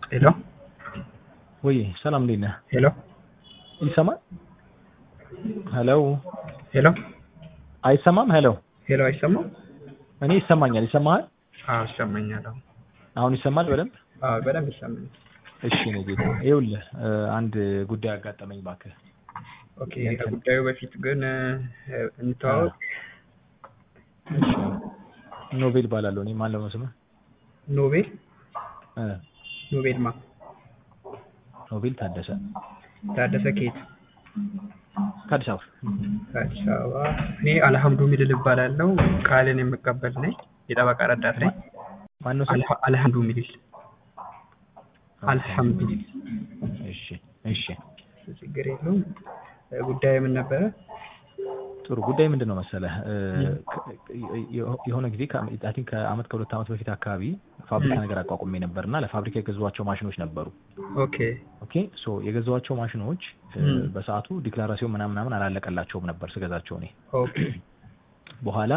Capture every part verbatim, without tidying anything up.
ሄሎ ወይ ሰላም እንዴት ነህ? ሄሎ ይሰማል? ሄሎ ሄሎ አይሰማም? ሄሎ ሄሎ አይሰማም? እኔ ይሰማኛል። ይሰማሃል? አዎ ይሰማኛል። አሁን አሁን ይሰማል በደንብ? አዎ በደንብ ይሰማኛል። እሺ ነው ጌታ። ይኸውልህ አንድ ጉዳይ አጋጠመኝ እባክህ። ኦኬ ከጉዳዩ በፊት ግን እንተዋወቅ። እሺ ኖቤል ባላለሁ እኔ ማን ነው ስምህ? ኖቤል እ ኖቤል ማ ኖቤል ታደሰ። ታደሰ ከየት? ከአዲስ አበባ። ከአዲስ አበባ። እኔ አልሐምዱ ሚድል እባላለሁ። ቃልን የምቀበል ነኝ። የጠበቃ ረዳት ነኝ። ማን ነው ስምህ? አልሐምዱ ሚድል አልሐምዱ። እሺ እሺ ችግር የለውም። ጉዳዩ ምን ነበረ? ጥሩ ጉዳይ ምንድነው መሰለህ? የሆነ ጊዜ አይ ቲንክ ከአመት ከሁለት አመት በፊት አካባቢ ፋብሪካ ነገር አቋቁሜ ነበርና ለፋብሪካ የገዛኋቸው ማሽኖች ነበሩ። ኦኬ ኦኬ ሶ የገዛኋቸው ማሽኖች በሰዓቱ ዲክላራሲዮን ምናምን ምናምን አላለቀላቸውም ነበር ስገዛቸው እኔ። ኦኬ በኋላ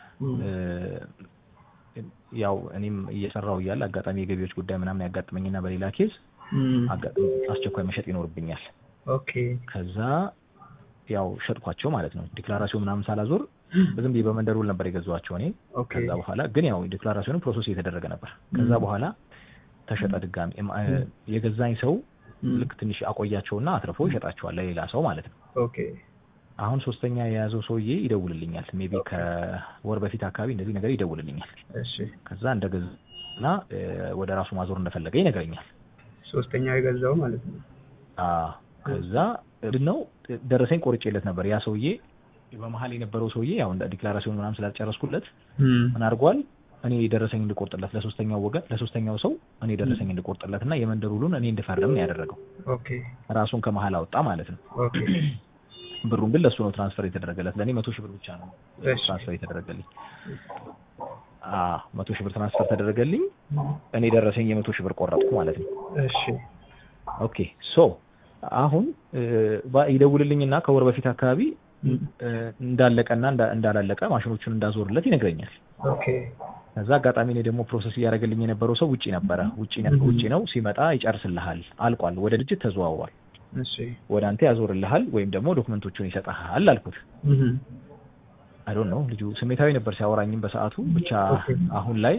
ያው እኔም እየሰራው እያለ አጋጣሚ የገቢዎች ጉዳይ ምናምን ያጋጥመኝና በሌላ ኬዝ አጋጣሚ አስቸኳይ መሸጥ ይኖርብኛል። ኦኬ ከዛ ያው ሸጥኳቸው ማለት ነው። ዲክላራሲዮን ምናምን ሳላዞር በዝም ብዬ በመንደር ውል ነበር የገዛኋቸው እኔ። ከዛ በኋላ ግን ያው ዲክላራሲዮን ፕሮሰስ እየተደረገ ነበር። ከዛ በኋላ ተሸጠ ድጋሚ። የገዛኝ ሰው ልክ ትንሽ አቆያቸውና አትርፎ ይሸጣቸዋል ለሌላ ሰው ማለት ነው። ኦኬ አሁን ሶስተኛ የያዘው ሰውዬ ይደውልልኛል። ሜቢ ከወር በፊት አካባቢ እንደዚህ ነገር ይደውልልኛል። እሺ ከዛ እንደገዛና ወደ ራሱ ማዞር እንደፈለገ ይነግረኛል። ሶስተኛ የገዛው ማለት ነው። አዎ ከዛ ምንድነው ደረሰኝ ቆርጬለት ነበር ያ ሰውዬ። በመሀል የነበረው ሰውዬ ያው እንደ ዲክላራሲዮን ምናምን ስላልጨረስኩለት ምን አድርጓል? እኔ ደረሰኝ እንድቆርጥለት ለሶስተኛው ወገን ለሶስተኛው ሰው እኔ ደረሰኝ እንድቆርጥለትና የመንደር ውሉን እኔ እንድፈርም ነው ያደረገው። ኦኬ ራሱን ከመሀል አወጣ ማለት ነው። ኦኬ ብሩን ግን ለሱ ነው ትራንስፈር የተደረገለት። ለኔ መቶ ሺህ ብር ብቻ ነው ትራንስፈር የተደረገልኝ። አዎ መቶ ሺህ ብር ትራንስፈር ተደረገልኝ። እኔ ደረሰኝ የመቶ ሺህ ብር ቆረጥኩ ማለት ነው። እሺ ኦኬ ሶ አሁን ይደውልልኝና ከወር በፊት አካባቢ እንዳለቀና እንዳላለቀ ማሽኖቹን እንዳዞርለት ይነግረኛል። ኦኬ ከዛ አጋጣሚ እኔ ደግሞ ፕሮሰስ እያደረገልኝ የነበረው ሰው ውጪ ነበረ። ውጪ ነው ውጪ ነው ሲመጣ ይጨርስልሃል፣ አልቋል፣ ወደ ድርጅት ተዘዋውሯል፣ እሺ ወደ አንተ ያዞርልሃል ወይም ደግሞ ዶክመንቶቹን ይሰጣሃል አልኩት። አይ ዶንት ኖ ልጁ ስሜታዊ ነበር ሲያወራኝም በሰዓቱ። ብቻ አሁን ላይ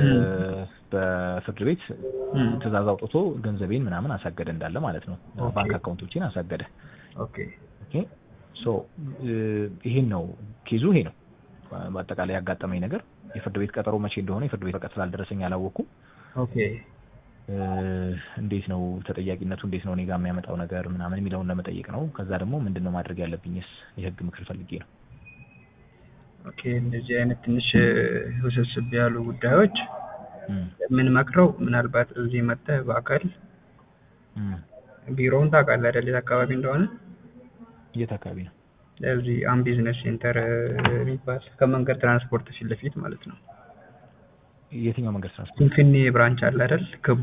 በፍርድ ቤት ትዕዛዝ አውጥቶ ገንዘቤን ምናምን አሳገደ እንዳለ ማለት ነው። ባንክ አካውንቶችን አሳገደ። ኦኬ ኦኬ ሶ ይሄን ነው ኬዙ። ይሄ ነው በአጠቃላይ ያጋጠመኝ ነገር። የፍርድ ቤት ቀጠሮ መቼ እንደሆነ የፍርድ ቤት ቀጠሮ ስላልደረሰኝ አላወኩም። ኦኬ እንዴት ነው ተጠያቂነቱ እንዴት ነው እኔ ጋር የሚያመጣው ነገር ምናምን የሚለውን ለመጠየቅ ነው። ከዛ ደግሞ ምንድነው ማድረግ ያለብኝስ የህግ ምክር ፈልጌ ነው። ኦኬ እንደዚህ አይነት ትንሽ ውስብስብ ያሉ ጉዳዮች ምን መክረው ምናልባት እዚህ መጥተህ በአካል ቢሮውን ታውቃለህ አይደል? የት አካባቢ እንደሆነ? የት አካባቢ ነው? እዚህ አም ቢዝነስ ሴንተር የሚባል ከመንገድ ትራንስፖርት ፊት ለፊት ማለት ነው። የትኛው መንገድ ትራንስፖርት? ፍንፍኔ ብራንች አለ አይደል? ክቡ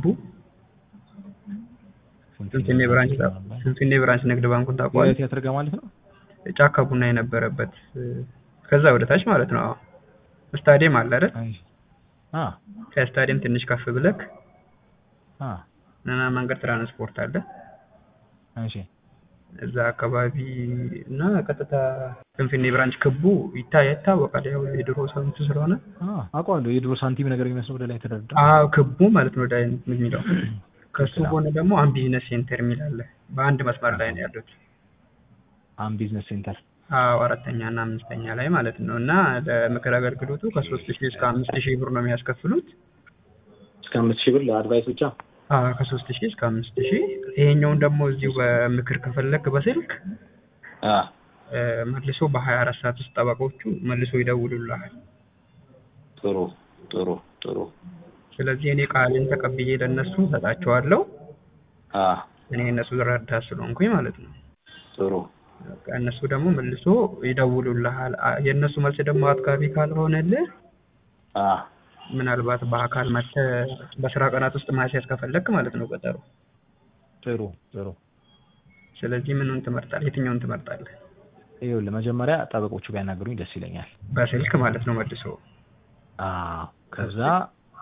ፍንፍኔ ብራንች ፍንፍኔ ብራንች ንግድ ባንኩን ታውቀዋለህ? የት ያተርጋ ማለት ነው? ጫካ ቡና የነበረበት ከዛ ወደ ታች ማለት ነው። ስታዲየም አለ አይደል? አ ከስታዲየም ትንሽ ከፍ ብለክ አ እና መንገድ ትራንስፖርት አለ። እሺ እዛ አካባቢ እና ቀጥታ ፍንፍኔ ብራንች ክቡ ይታይ ይታወቃል። ያው የድሮ ሳንቲም ስለሆነ አ አውቀዋለሁ። የድሮ ሳንቲም ነገር የሚመስለው ወደ ላይ ተደርድሮ አዎ ክቡ ማለት ነው። ወደ ላይ የሚለው ከሱ ጎን ደግሞ አም ቢዝነስ ሴንተር የሚል አለ። በአንድ መስመር ላይ ነው ያሉት። አም ቢዝነስ ሴንተር አዎ አራተኛ እና አምስተኛ ላይ ማለት ነው። እና ለምክር አገልግሎቱ ከሶስት ሺህ እስከ አምስት ሺህ ብር ነው የሚያስከፍሉት። እስከ አምስት ሺህ ብር ለአድቫይስ ብቻ? አዎ ከሶስት ሺህ እስከ አምስት ሺህ። ይሄኛውን ደግሞ እዚሁ በምክር ከፈለክ በስልክ አ መልሶ በሀያ አራት ሰዓት ውስጥ ጠበቆቹ መልሶ ይደውሉልሃል። ጥሩ ጥሩ ጥሩ። ስለዚህ እኔ ቃልን ተቀብዬ ለነሱ ሰጣቸዋለሁ። አ እኔ እነሱ ረዳት ስለሆንኩኝ ማለት ነው። ጥሩ እነሱ ደግሞ መልሶ ይደውሉልሃል። የእነሱ መልስ ደግሞ አጥጋቢ ካልሆነልህ አ ምናልባት በአካል መጥተህ በስራ ቀናት ውስጥ ማስያዝ ከፈለክ ማለት ነው ቀጠሮ። ጥሩ ጥሩ። ስለዚህ ምኑን ትመርጣለህ? የትኛውን ትመርጣለህ? ይኸውልህ መጀመሪያ ጠበቆቹ ቢያናግሩኝ ደስ ይለኛል። በስልክ ማለት ነው መልሶ። አዎ ከዛ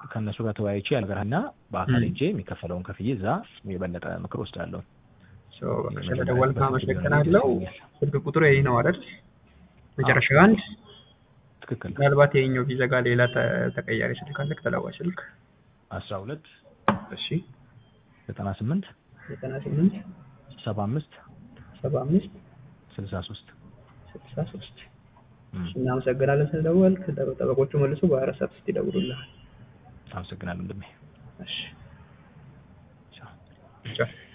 ከነሱ ጋር ተወያይቼ ያልገራና በአካል ሄጄ የሚከፈለውን ከፍዬ እዛ የበለጠ ምክር ወስዳለሁ። ሶ ስለደወልክ አመሰግናለሁ። ስልክ ቁጥሩ ይሄ ነው አይደል? መጨረሻው አንድ ትክክል። ምናልባት ይሄኛው ቢዘጋ ሌላ ተቀያሪ ስልክ አለ ተለዋጭ ስልክ አስራ ሁለት እሺ ዘጠና ስምንት ዘጠና ስምንት ሰባ አምስት ሰባ አምስት ስልሳ ሶስት ስልሳ ሶስት እናመሰግናለን ስለደወልክ። ጠበቆቹ መልሶ በአራት ሰዓት ውስጥ ይደውሉልሃል። አመሰግናለሁ እንደምን እሺ ቻው ቻው